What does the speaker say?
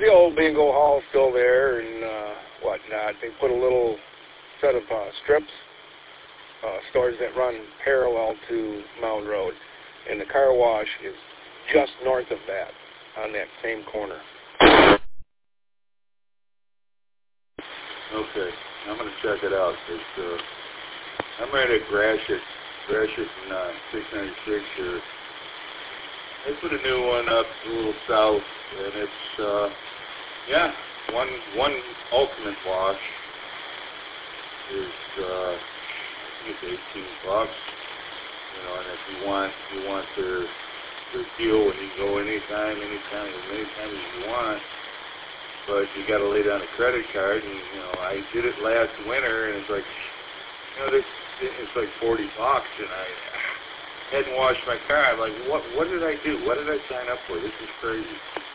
the old bingo hall still there and whatnot. They put a little set of strips, stores that run parallel to Mound Road, and the car wash is just north of that, on that same corner. Okay, I'm going to check it out. Cause, I'm right at Gratiot and 696 here. They put a new one up a little south, and it's, one ultimate wash is, I think it's $18. And if you want their deal when you go anytime, as many times as you want, but you got to lay down a credit card, and, I did it last winter, and it's like, it's like $40, and I hadn't washed my car. I'm like, what did I do? What did I sign up for? This is crazy.